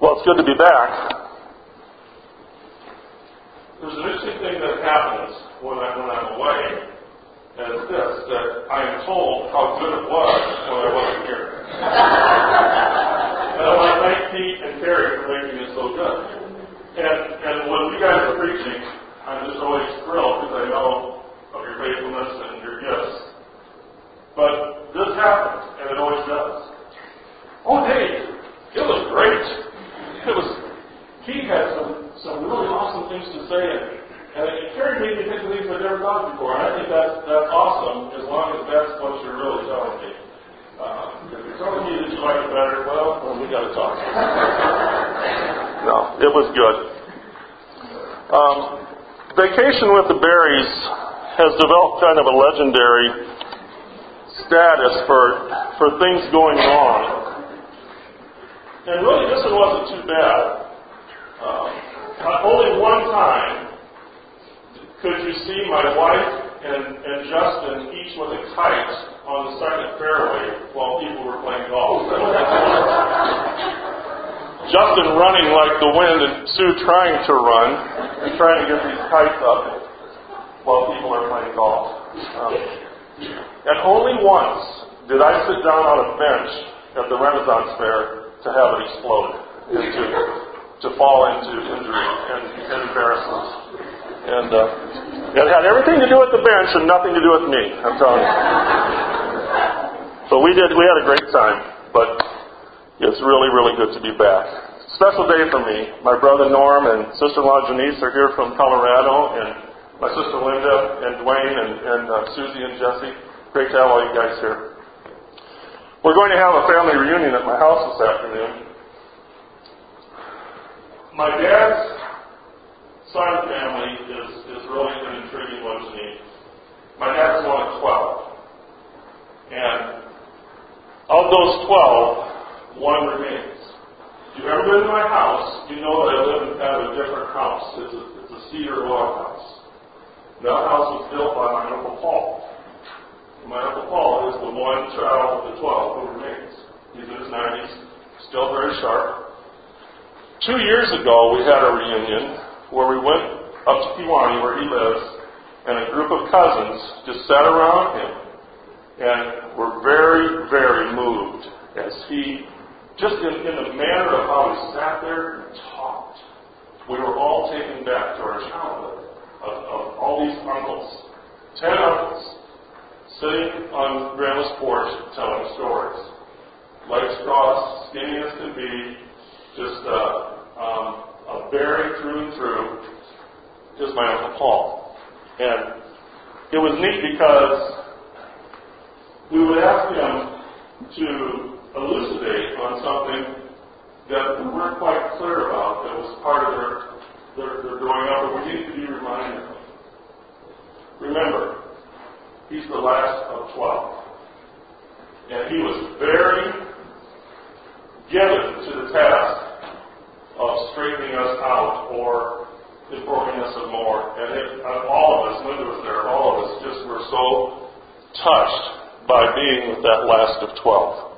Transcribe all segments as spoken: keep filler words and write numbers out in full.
Well, it's good to be back. There's an interesting thing that happens when, I, when I'm away, and it's this, that I am told how good it was when I wasn't here. And I want to thank Pete and Terry for making it so good. And, and when you guys are preaching, I'm just always thrilled because I know of your faithfulness and your gifts. But this happens, and it always does. Oh, Dave, it was great. It was, he had some, some really awesome things to say, and, and it carried me to think of things I've never thought before. And I think that's, that's awesome, as long as that's what you're really telling me. Um, if you're telling me that you like it better, well, well we got to talk. No, it was good. Um, Vacation with the Berries has developed kind of a legendary status for, for things going wrong. And really, this one wasn't too bad. Um, only one time could you see my wife and, and Justin each with a kite on the second fairway while people were playing golf. Justin running like the wind and Sue trying to run and trying to get these kites up while people are playing golf. Um, and only once did I sit down on a bench at the Renaissance Fair to have it explode, and to, to fall into injury and, and embarrassment. And uh, it had everything to do with the bench and nothing to do with me, I'm telling you. But we did, we had a great time, but it's really, really good to be back. Special day for me. My brother Norm and sister-in-law Janice are here from Colorado, and my sister Linda and Dwayne and, and uh, Susie and Jesse. Great to have all you guys here. We're going to have a family reunion at my house this afternoon. My dad's side of the family is, is really an intriguing one to me. My dad's one of twelve. And of those twelve, one remains. If you've ever been to my house, you know that I live in kind of a different house. It's a, it's a cedar log house. That house was built by my Uncle Paul. My Uncle Paul is the one child of the twelve who remains. He's in his nineties, still very sharp. Two years ago, we had a reunion where we went up to Kewanee, where he lives, and a group of cousins just sat around him and were very, very moved as he, just in, in the manner of how he sat there and talked. We were all taken back to our childhood of, of all these uncles, ten uncles, sitting on Grandma's porch telling stories. Legs crossed, skinny as could be, just uh, um, a berry through and through, just my Uncle Paul. And it was neat because we would ask him to elucidate on something that we weren't quite clear about, that was part of their, their, their growing up, but we needed to be reminded of. Remember, he's the last of twelve. And he was very given to the task of straightening us out or informing us of more. And it, uh, all of us, Linda was there, all of us just were so touched by being with that last of twelve.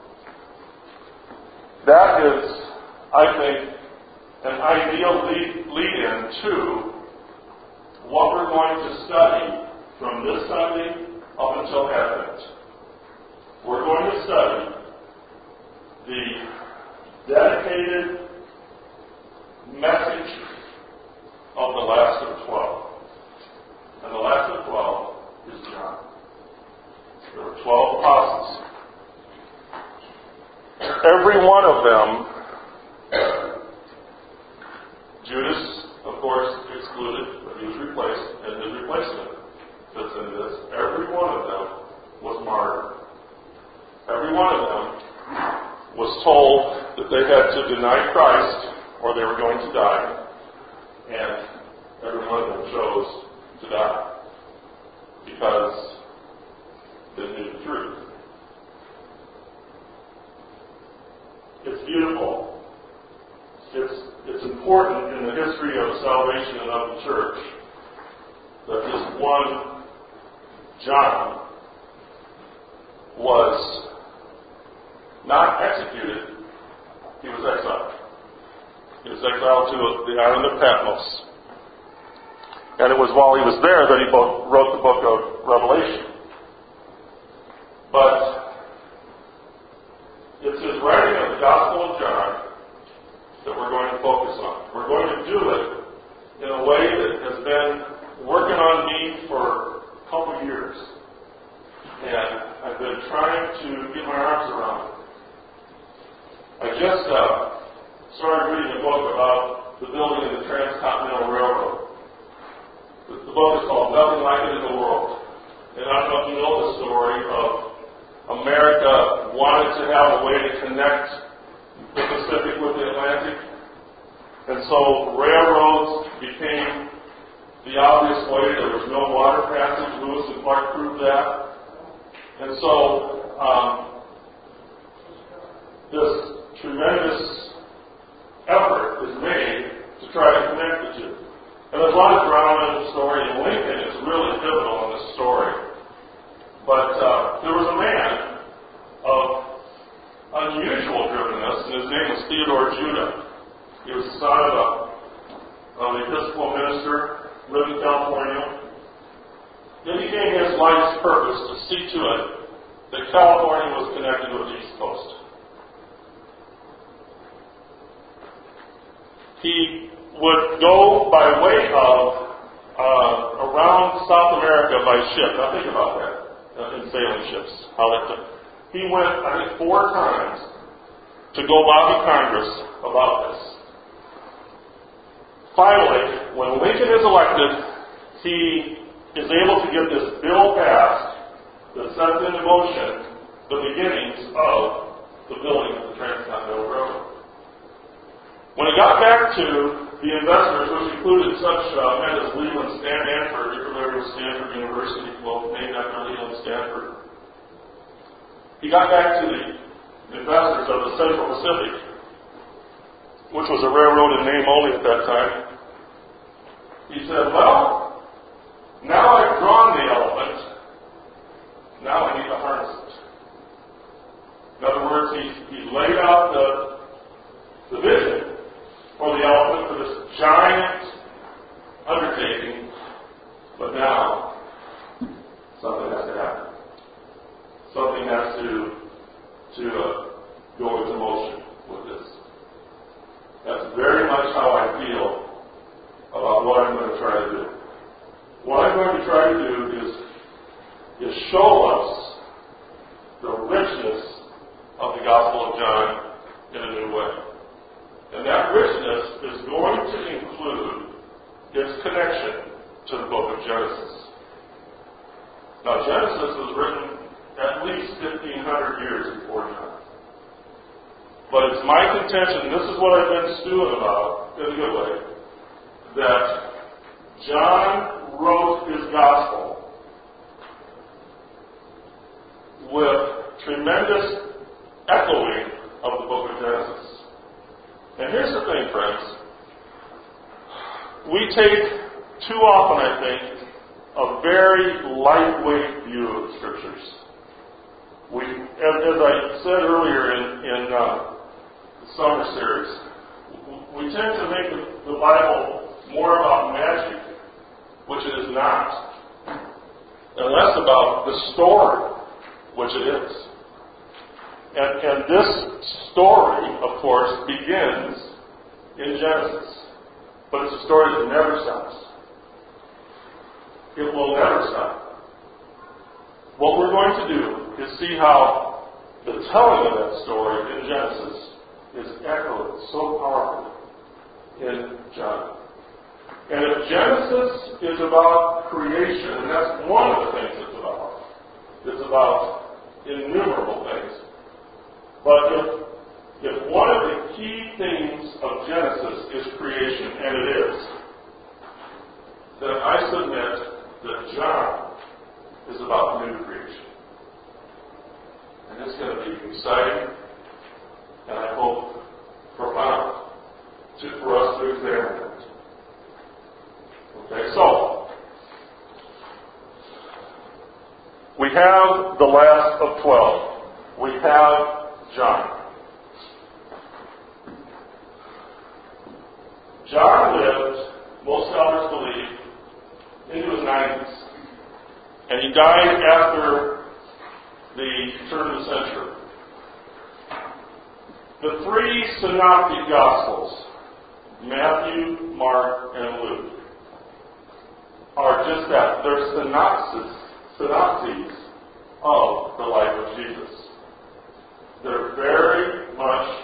That is, I think, an ideal lead, lead-in to what we're going to study from this Sunday up until Advent. We're going to study the dedicated message of the last of twelve. And the last of twelve is John. There were twelve apostles. Every one of them, Judas, of course, excluded, but he was replaced, and his replacement fits into this. Every one of them was martyred. Every one of them was told that they had to deny Christ or they were going to die. And every one of them chose to die because they knew the truth. It's beautiful. It's, it's important in the history of salvation and of the church that this one John was not executed, he was exiled. He was exiled to the island of Patmos. And it was while he was there that he wrote the book of Revelation. But it's his writing of the Gospel of John that we're going to focus on. We're going to do it in a way that has been working on me for a couple of years. And I've been trying to get my arms around it. I just uh, started reading a book about the building of the Transcontinental Railroad. The, the book is called Nothing Like It in the World. And I don't know if you know the story of America wanted to have a way to connect the Pacific with the Atlantic. And so railroads became the obvious way. There was no water passage. Lewis and Clark proved that. And so um, this tremendous effort is made to try to connect the two. And there's a lot of drama in the story, and Lincoln is really pivotal in this story. But uh, there was a man of unusual drivenness, and his name was Theodore Judah. He was the son of a, of an Episcopal minister, lived in California. It became his life's purpose to see to it that California was connected with the East Coast. He would go by way of uh, around South America by ship. Now think about that uh, in sailing ships. How that took. He went, I think, four times to go lobby Congress about this. Finally, when Lincoln is elected, he is able to get this bill passed that sets into motion the beginnings of the building of the Transcontinental Railroad. When it got back to the investors, which included such uh, men as Leland Stanford, you're familiar with Stanford University, well, named after Leland Stanford. He got back to the investors of the Central Pacific, which was a railroad in name only at that time. He said, well, now I've drawn the elephant, now I need to harness it. In other words, he, he laid out the, the vision for the elephant for this giant undertaking, but now something has to happen. Something has to to uh, go into motion with this. That's very much how I feel about what I'm going to try to do. What I'm going to try to do is is show us the richness of the Gospel of John in a new way. And that richness is going to include its connection to the book of Genesis. Now, Genesis was written at least fifteen hundred years before John. But it's my contention, this is what I've been stewing about, in a good way, that John wrote his gospel with tremendous echoing of the book of Genesis. And here's the thing, friends. We take too often, I think, a very lightweight view of the Scriptures. We, as, as I said earlier in, in uh, the summer series, we tend to make the, the Bible more about magic, which it is not, and less about the story, which it is. And, and this story, of course, begins in Genesis. But it's a story that never stops. It will never stop. What we're going to do is see how the telling of that story in Genesis is echoed so powerfully in John. And if Genesis is about creation, and that's one of the things it's about, it's about innumerable things. But if, if one of the key themes of Genesis is creation, and it is, then I submit that John is about new creation. And it's going to be exciting, and I hope profound to, for us to examine it. Okay, so we have the last of twelve. We have John. John lived, most scholars believe, into his nineties. And he died after the turn of the century. The three synoptic Gospels, Matthew, Mark, and Luke, are just that. They're synopsis, synopses of the life of Jesus. They're very much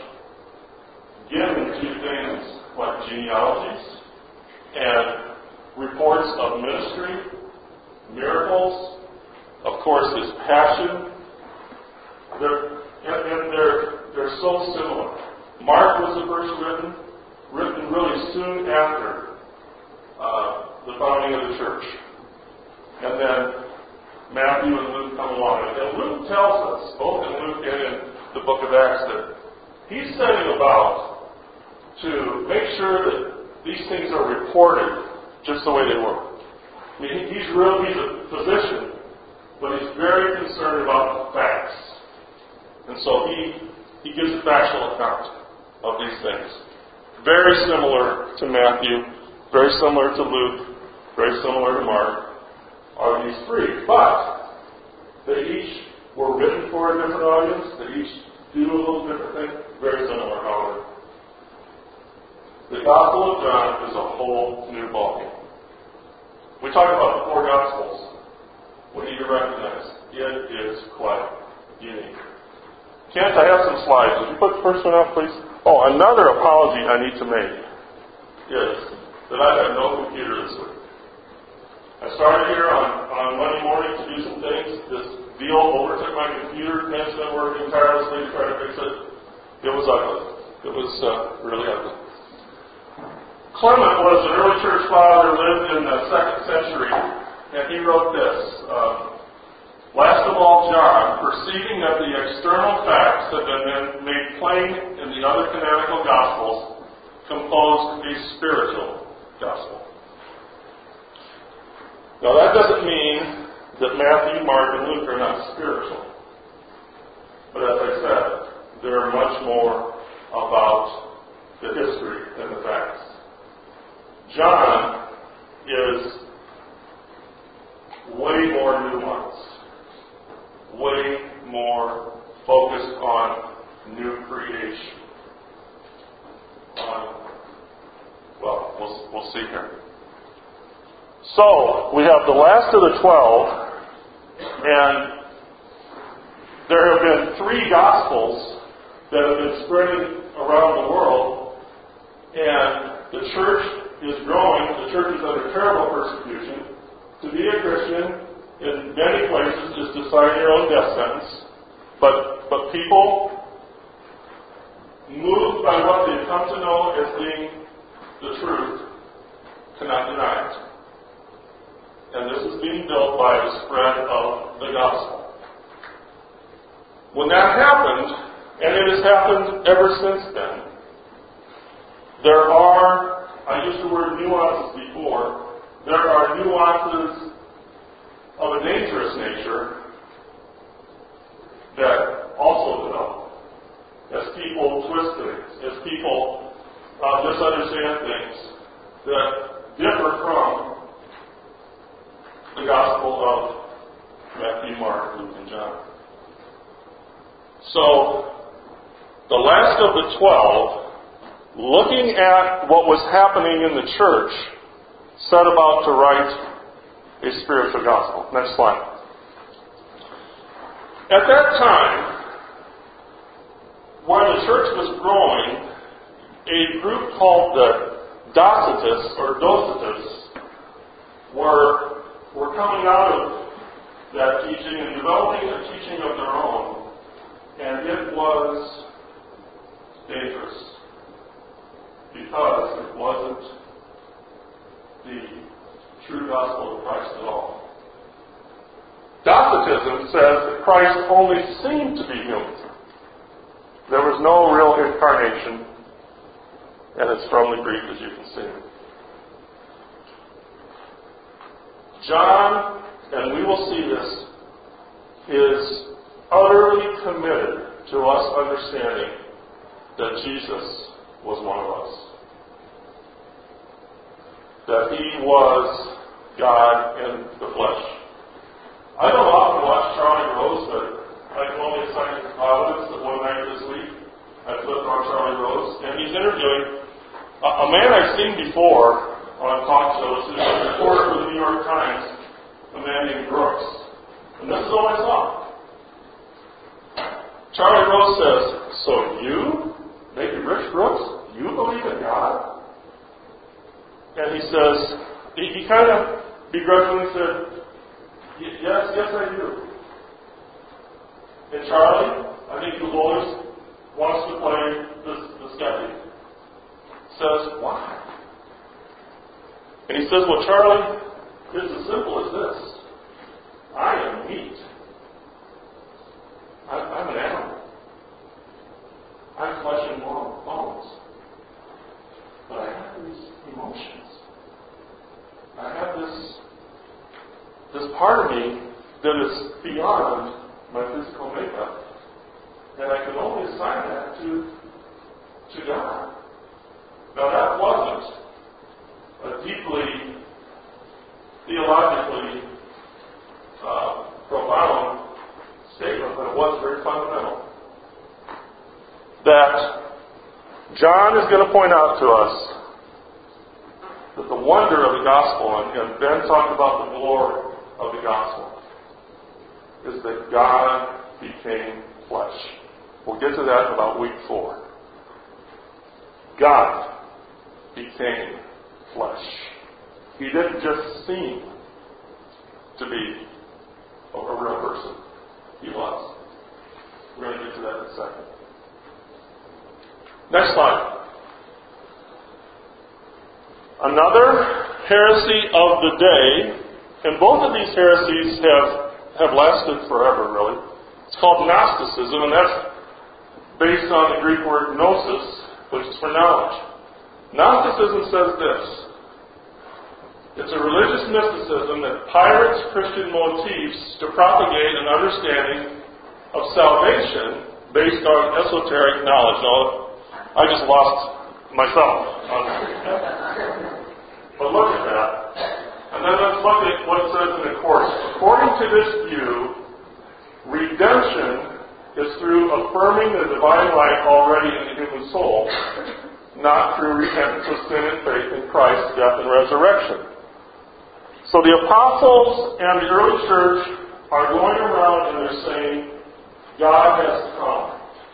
given to things like genealogies and reports of ministry, miracles, of course his passion. They're, and, and they're, they're so similar. Mark was the first written, written really soon after uh, the founding of the church. And then Matthew and Luke come along. And Luke tells us, both in Luke and in the book of Acts, that he's setting about to make sure that these things are reported just the way they were. I mean, he's real, he's a physician, but he's very concerned about the facts. And so he, he gives a factual account of these things. Very similar to Matthew, very similar to Luke, very similar to Mark, are these three. But they each were written for a different audience. They each do a little different thing. Very similar, however. The Gospel of John is a whole new ballgame. We talk about the four Gospels. We need to recognize it is quite unique. Kent, I have some slides. Would you put the first one up, please? Oh, another apology I need to make is that I have no computer this week. I started here on, on Monday morning to do some things. This deal overtook my computer. Kent's been working tirelessly to try to fix it. It was ugly. It was uh, really ugly. Clement was an early church father, lived in the second century, and he wrote this. Um, Last of all, John, perceiving that the external facts have been made plain in the other canonical Gospels, composed a spiritual Gospel. Now that doesn't mean that Matthew, Mark, and Luke are not spiritual. But as I said, they're much more about the history than the facts. John is way more nuanced, way more focused on new creation. On, well, we'll, we'll see here. So, we have the last of the twelve, and there have been three Gospels that have been spreading around the world, and the church is growing. The church is under terrible persecution. To be a Christian in many places is to sign your own death sentence, but but people moved by what they've come to know as being the truth cannot deny it. And this is being built by the spread of the gospel. When that happened, and it has happened ever since then, there are, I used the word nuances before, there are nuances of a dangerous nature that also develop as people twist things, as people uh, misunderstand things that differ from the Gospel of Matthew, Mark, Luke, and John. So, the last of the twelve, looking at what was happening in the church, set about to write a spiritual gospel. Next slide. At that time, when the church was growing, a group called the Docetists, or Docetists, were, were coming out of that teaching and developing a teaching of their own, and it was dangerous because it wasn't the true gospel of Christ at all. Docetism says that Christ only seemed to be human. There was no real incarnation, and it's from the Greek, as you can see. John, and we will see this, is utterly committed to us understanding that Jesus was one of us. that he was God in the flesh. I don't often watch Charlie Rose, but I can only assign it to Providence that one night this week I flipped on Charlie Rose, and he's interviewing a, a man I've seen before on talk shows, who's a reporter for the New York Times, a man named Brooks. And this is all I saw. Charlie Rose says, "So you, maybe Rich Brooks, you believe in God?" And he says, he, he kind of begrudgingly said, "Yes, yes I do." And Charlie, I think who always wants to play the, the skeptic, says, "Why?" And he says, "Well, Charlie, it's as simple as this. I am meat. I'm, I'm an animal. I'm flesh and bones. But I have these emotions. I have this, this part of me that is beyond my physical makeup. And I can only assign that to, to God." Now that wasn't a deeply theologically uh, profound statement, but it was very fundamental. That John is going to point out to us that the wonder of the gospel, and, and Ben talked about the glory of the gospel, is that God became flesh. We'll get to that in about week four. God became flesh. He didn't just seem to be a, a real person. He was. We're going to get to that in a second. Next slide. Another heresy of the day, and both of these heresies have, have lasted forever, really. It's called Gnosticism, and that's based on the Greek word gnosis, which is for knowledge. Gnosticism says this: it's a religious mysticism that pirates Christian motifs to propagate an understanding of salvation based on esoteric knowledge. Now, I just lost myself on that. But look at that. And then let's look at what it says in the course. According to this view, redemption is through affirming the divine life already in the human soul, not through repentance of sin and faith in Christ's death and resurrection. So the apostles and the early church are going around and they're saying, God has come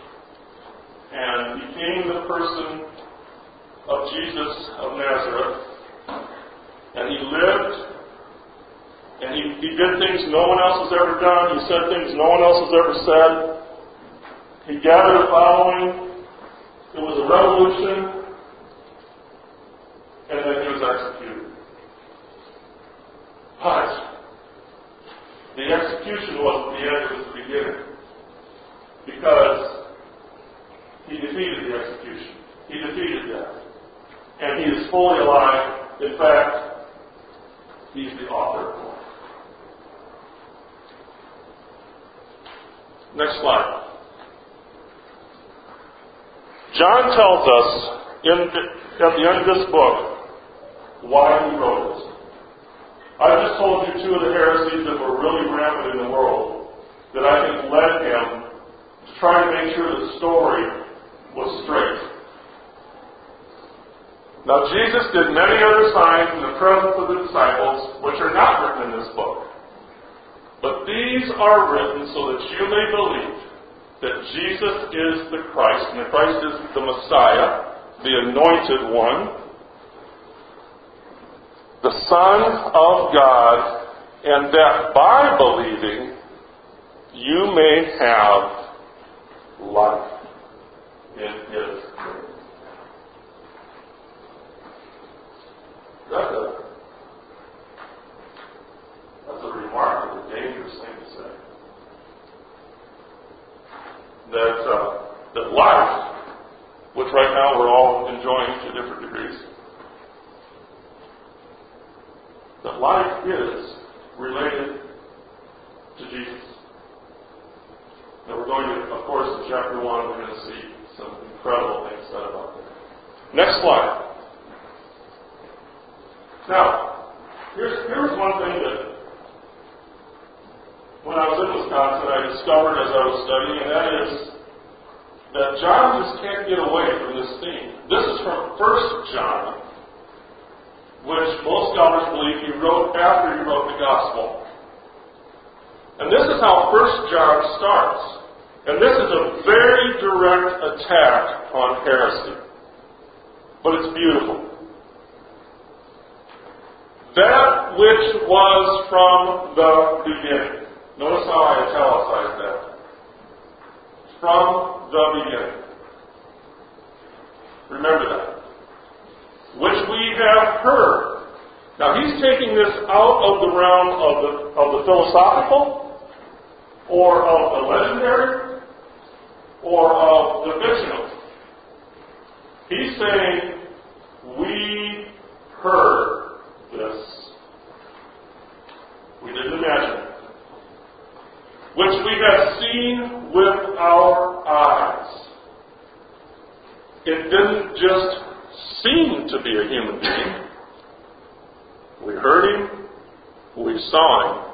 and became the person of Jesus of Nazareth, and he lived, and he, he did things no one else has ever done. He said things no one else has ever said. He gathered a following. It was a revolution, and then he was executed. But the execution wasn't the end, it was the beginning. Because he defeated the execution. He defeated death. And he is fully alive. In fact, he's the author of life. Next slide. John tells us in, at the end of this book why he wrote it. I just told you two of the heresies that were really rampant in the world that I think led him to try to make sure the story was straight. Now, Jesus did many other signs in the presence of the disciples, which are not written in this book. But these are written so that you may believe that Jesus is the Christ, and the Christ is the Messiah, the Anointed One, the Son of God, and that by believing you may have life in His name. That's a, that's a remarkably dangerous thing to say. That, uh, that life, which right now we're all enjoying to different degrees, that life is related to Jesus. Now we're going to, of course, in chapter one, we're going to see some incredible things said about that. Next slide. Now, here's, here's one thing that when I was in Wisconsin I discovered as I was studying, and that is that John just can't get away from this theme. This is from First John, which most scholars believe he wrote after he wrote the Gospel. And this is how First John starts. And this is a very direct attack on heresy. But it's beautiful. That which was from the beginning. Notice how I italicize that. From the beginning. Remember that. Which we have heard. Now he's taking this out of the realm of the, of the philosophical, or of the legendary, or of the fictional. He's saying, we heard this. We didn't imagine it. Which we have seen with our eyes. It didn't just seem to be a human being. We heard him, we saw him,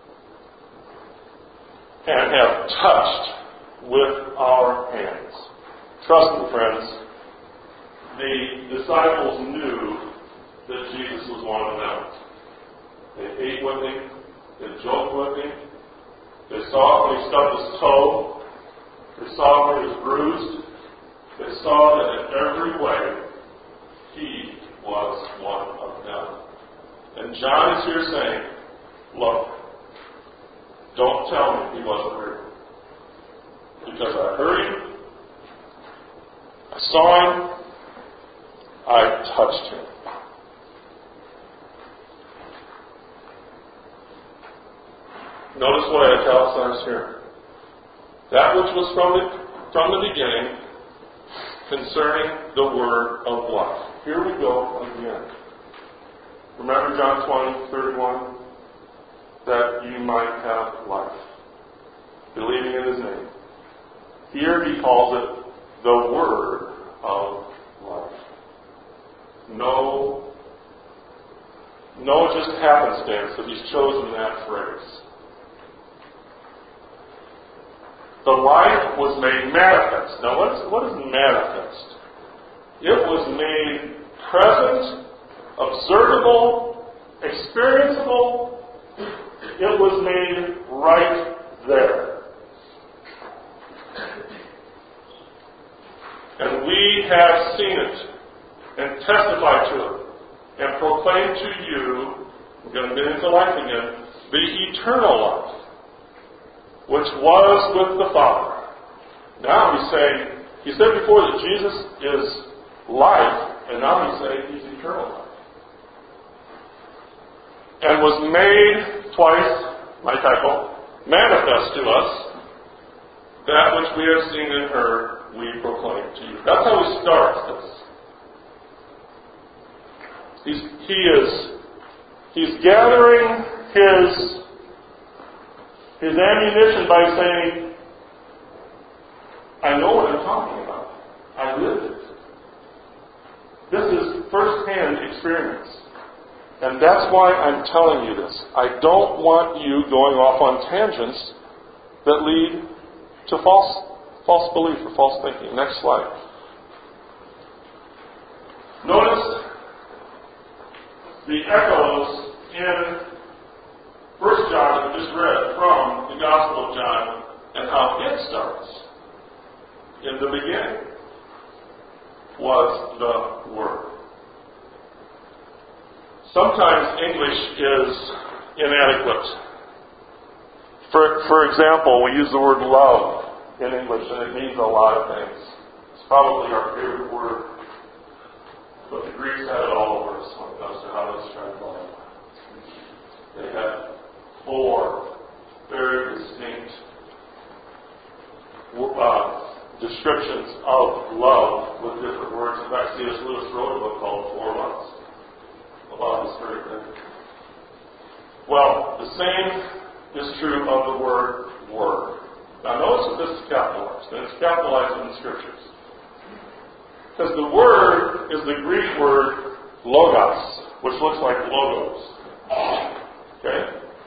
and have touched with our hands. Trust me, friends, the disciples knew that Jesus was one of them. They ate with him, they joked with him, they saw when he stubbed his toe, they saw when he was bruised, they saw that in every way he was one of them. And John is here saying, look, don't tell me he wasn't real. Because I heard him, I saw him, I touched him. Notice what I italicized here. That which was from the, from the beginning concerning the word of life. Here we go again. Remember John twenty, thirty-one? That you might have life. Believing in his name. Here he calls it the word of life. No, no just happenstance that he's chosen that phrase. The life was made manifest. Now what is, what is manifest? It was made present, observable, experienceable. It was made right there. And we have seen it and testified to it and proclaimed to you, we're going to get into life again, the eternal life, which was with the Father. Now he's saying, he said before that Jesus is life, and now he's saying he's eternal life. And was made twice, my typo, manifest to us, that which we have seen and heard, we proclaim to you. That's how he starts this. He's, he is, he's gathering his, his ammunition by saying, I know what I'm talking about. I lived it. This is first-hand experience. And that's why I'm telling you this. I don't want you going off on tangents that lead to false false belief or false thinking. Next slide. Notice the echoes in First John that we just read from the Gospel of John and how it starts. In the beginning was the Word. Sometimes English is inadequate. For, for example, we use the word love in English, and it means a lot of things. It's probably our favorite word. But the Greeks had it all over us when it comes to how to describe love. They had four very distinct uh, descriptions of love with different words. In fact, C S Lewis wrote a book called Four Loves about this very thing. Well, the same is true of the word word. Now notice that this is capitalized, and it's capitalized in the Scriptures. Because the word is the Greek word logos, which looks like logos. Okay?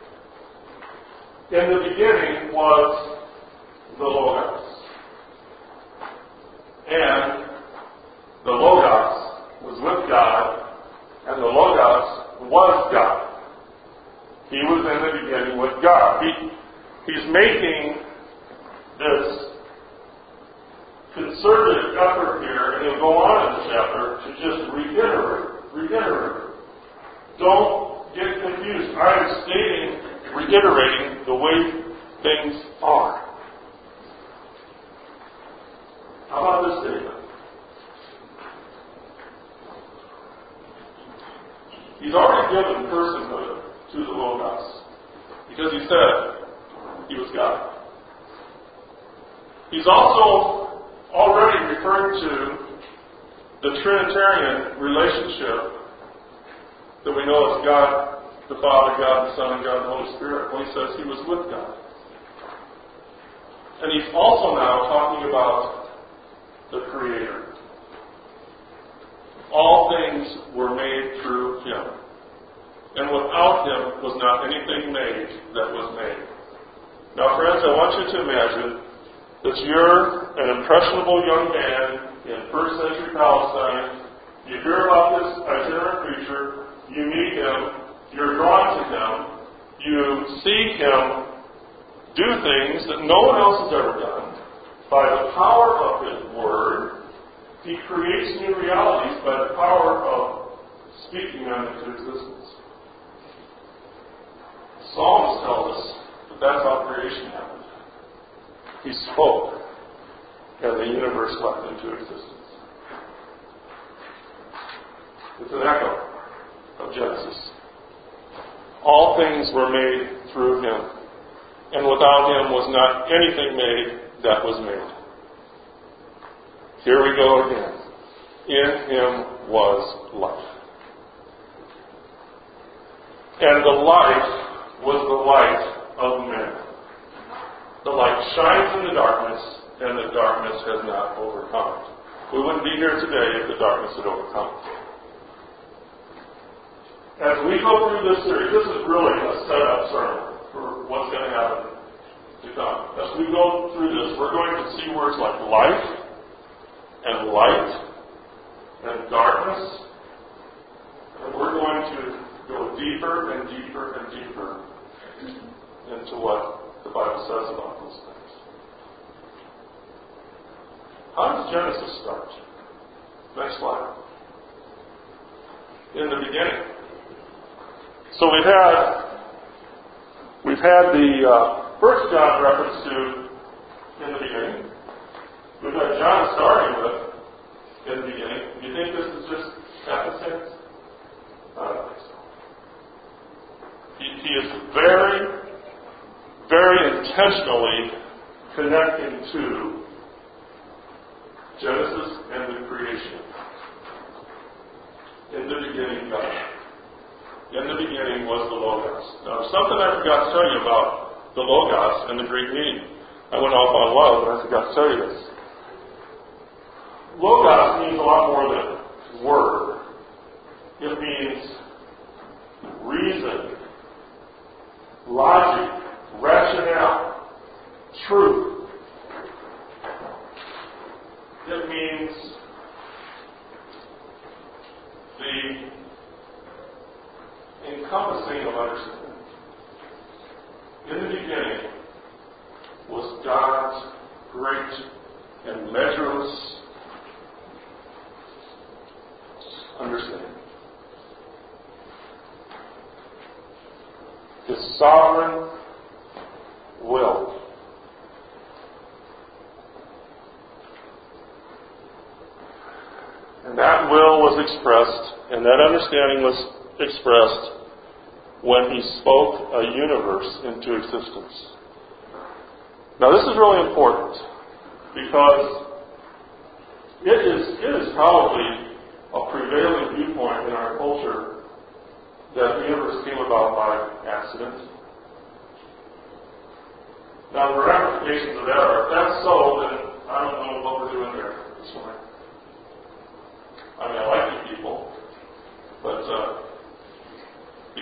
In the beginning was the Logos. And the Logos was with God, and the Logos was God. He was in the beginning with God. He, he's making this concerted effort here, and he'll go on in the chapter to just reiterate, reiterate. Don't get confused. I am stating, reiterating the way things are. How about this statement? He's already given personhood to the Logos because he said he was God. He's also already referred to the Trinitarian relationship that we know as God the Father, God the Son, and God the Holy Spirit when he says he was with God. And he's also now talking about the Creator. All things were made through him. And without him was not anything made that was made. Now, friends, I want you to imagine that you're an impressionable young man in first century Palestine. You hear about this itinerant preacher. You meet him. You're drawn to him. You see him do things that no one else has ever done. By the power of his word, he creates new realities by the power of speaking them into existence. Psalms tell us that that's how creation happened. He spoke, and the universe leapt into existence. It's an echo of Genesis. All things were made through him, and without him was not anything made that was made. Here we go again. In him was life. And the life was the light of men. The light shines in the darkness, and the darkness has not overcome it. We wouldn't be here today if the darkness had overcome it. As we go through this series, this is really a setup sermon for what's going to happen to come. As we go through this, we're going to see words like life and light and darkness, and we're going to go deeper and deeper and deeper into what the Bible says about those things. How does Genesis start? Next slide. In the beginning. So we've had we've had the uh, first John reference to in the beginning. We've got John starting with in the beginning. Do you think this is just happenstance? I don't think so. He, he is very, very intentionally connecting to Genesis and the creation. In the beginning, God. In the beginning was the Logos. Now, something I forgot to tell you about the Logos and the Greek meaning. I went off on a while, but I forgot to tell you this. Logos means a lot more than word. It means reason, logic, rationale, truth. It means the encompassing of understanding. In the beginning was God's great and measureless understanding. His sovereign will. And that will was expressed, and that understanding was expressed when he spoke a universe into existence. Now this is really important because it is, it is probably a prevailing viewpoint in our culture that the universe came about by accident. Now the ramifications of that are, if that's so, then I don't know what we're doing there this morning. I mean, I like you people, but uh,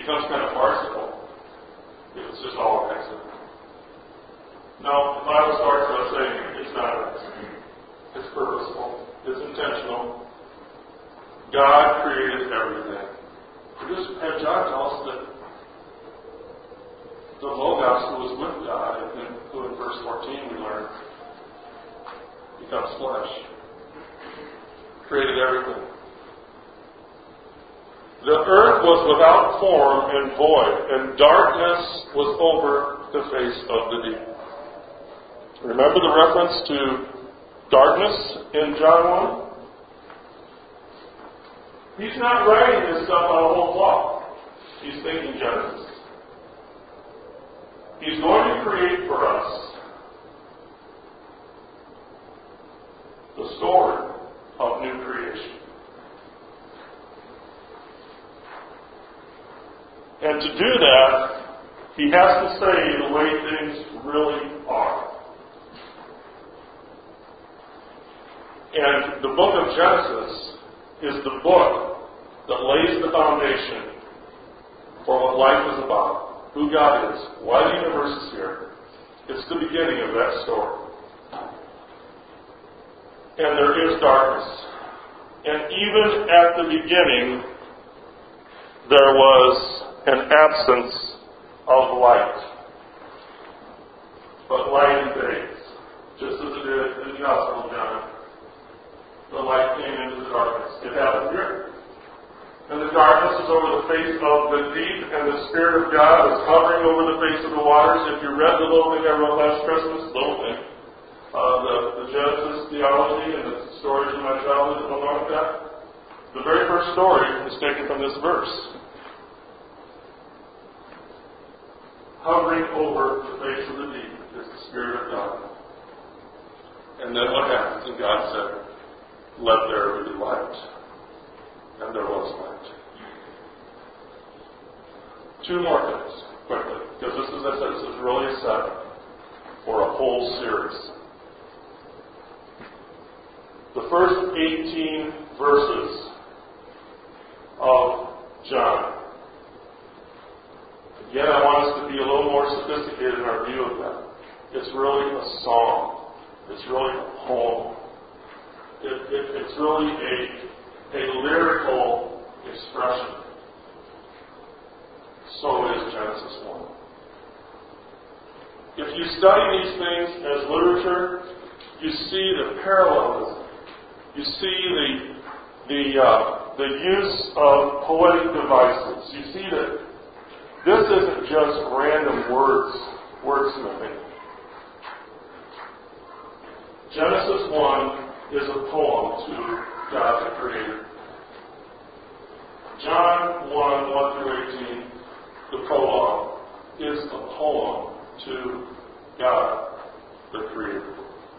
becomes kind of farcical if it's just all an accident. No, the Bible starts by saying it's not an accident. It's purposeful. It's intentional. God created everything. Just have John tell us that the Logos who was with God, and who in verse fourteen we learn, becomes flesh. Created everything. The earth was without form and void, and darkness was over the face of the deep. Remember the reference to darkness in John one? He's not writing this stuff on a whole cloth. He's thinking Genesis. He's going to create for us the story of new creation. And to do that, he has to say the way things really are. And the book of Genesis is the book that lays the foundation for what life is about. Who God is, why the universe is here. It's the beginning of that story. And there is darkness. And even at the beginning, there was an absence of light. But light invades, just as it did in the Gospel of John. The light came into the darkness. It happened here. And the darkness is over the face of the deep, and the Spirit of God is hovering over the face of the waters. If you read the little thing I wrote last Christmas, little thing, uh, the, the Genesis theology and the stories of my childhood that went along with that, the very first story is taken from this verse. Hovering over the face of the deep is the Spirit of God. And then what happens? And God said, "Let there be light." And there was light. Two more things, quickly, because this, as I said, this is really a setup for a whole series. The first eighteen verses of John. Again, I want us to be a little more sophisticated in our view of that. It's really a song. It's really a poem. It, it, it's really a A lyrical expression. So is Genesis one. If you study these things as literature, you see the parallelism. You see the the uh, the use of poetic devices. You see that this isn't just random words, wordsmithing. Genesis one is a poem to God the Creator. John one, one through eighteen, the prologue, is a poem to God the Creator.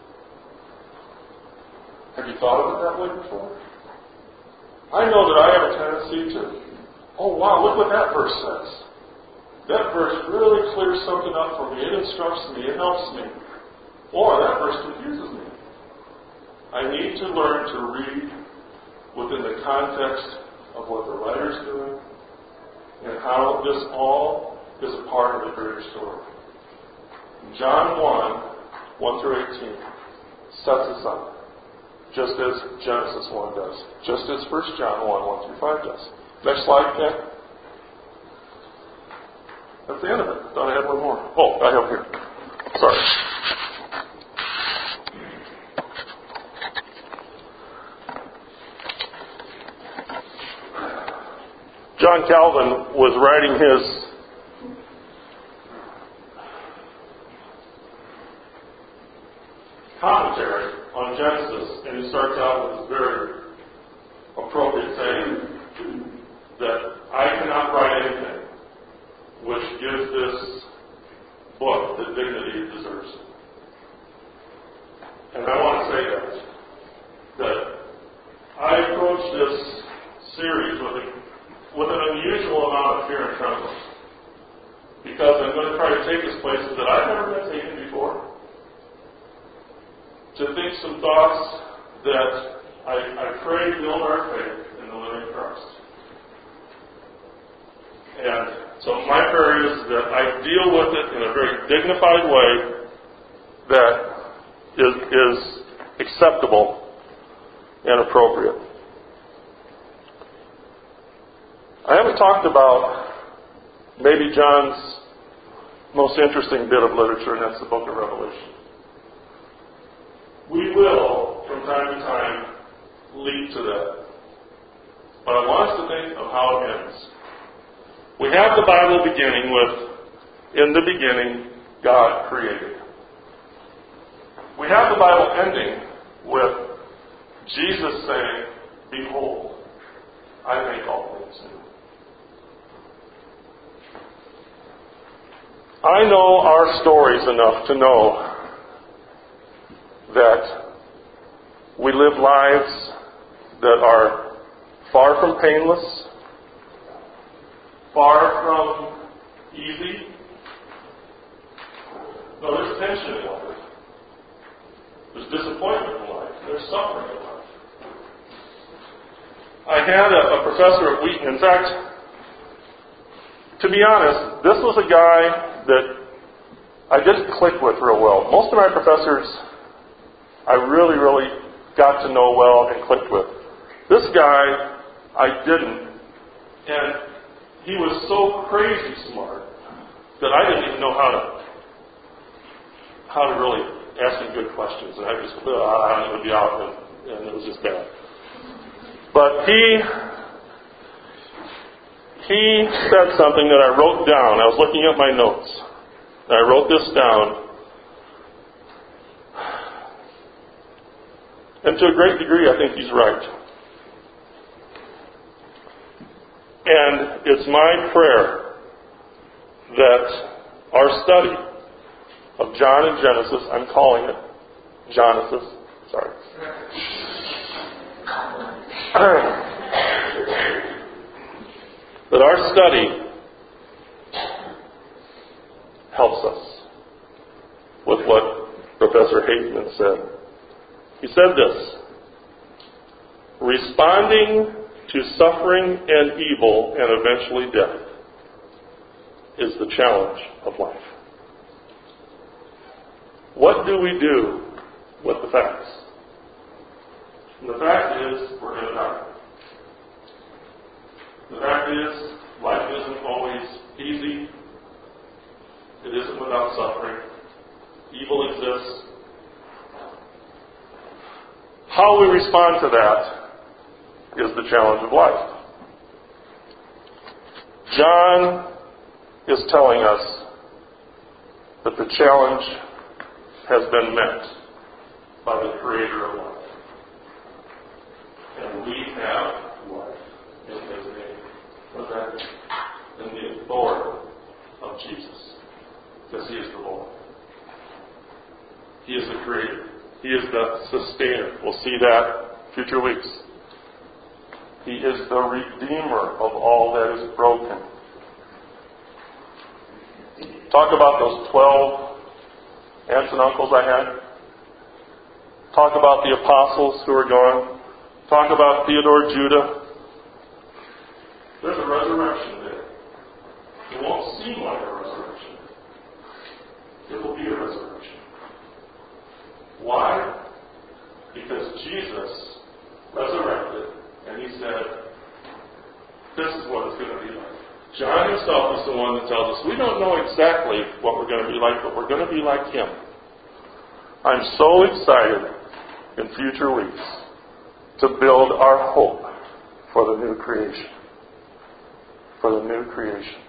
Have you thought of it that way before? I know that I have a tendency to, oh wow, look what that verse says. That verse really clears something up for me. It instructs me. It helps me. Or that verse confuses me. I need to learn to read within the context of what the writer's doing and how this all is a part of the greater story. John one, one through eighteen sets us up, just as Genesis one does, just as First John one, one through five does. Next slide, Ken. That's the end of it. Thought I had one more. Oh, I have here. Sorry. John Calvin was writing his commentary on Genesis, and he starts out with this very appropriate saying that I cannot write anything which gives this book the dignity it deserves. And I want to say that, that I approach this series with a with an unusual amount of fear and trembling. Because I'm going to try to take us places that I've never been taken before. To think some thoughts that I, I pray build our faith in the living Christ. And so my prayer is that I deal with it in a very dignified way that is, is acceptable and appropriate. I haven't talked about maybe John's most interesting bit of literature, and that's the book of Revelation. We will, from time to time, lead to that. But I want us to think of how it ends. We have the Bible beginning with, in the beginning, God created. We have the Bible ending with Jesus saying, behold, I make all things new. I know our stories enough to know that we live lives that are far from painless, far from easy. No, there's tension in life. There's disappointment in life. There's suffering in life. I had a, a professor at Wheaton. In fact, to be honest, this was a guy that I didn't click with real well. Most of my professors I really, really got to know well and clicked with. This guy, I didn't. And he was so crazy smart that I didn't even know how to how to really ask him good questions. And I just, uh, it would be out, and, and it was just bad. But he he said something that I wrote down. I was looking at my notes. And I wrote this down. And to a great degree, I think he's right. And it's my prayer that our study of John and Genesis, I'm calling it Genesis, sorry. that our study helps us with what Professor Hageman said. He said this: responding to suffering and evil and eventually death is the challenge of life. What do we do with the facts? And the fact is, we're going to die. The fact is, life isn't always easy. It isn't without suffering. Evil exists. How we respond to that is the challenge of life. John is telling us that the challenge has been met by the Creator of life. And we have life in His name. What's that? In the authority of Jesus. Because He is the Lord. He is the Creator. He is the sustainer. We'll see that future weeks. He is the Redeemer of all that is broken. Talk about those twelve aunts and uncles I had. Talk about the apostles who are gone. Talk about Theodore Judah. There's a resurrection there. It won't seem like a resurrection. It will be a resurrection. Why? Because Jesus resurrected and He said, this is what it's going to be like. John himself is the one that tells us we don't know exactly what we're going to be like, but we're going to be like Him. I'm so excited in future weeks to build our hope for the new creation. For the new creation.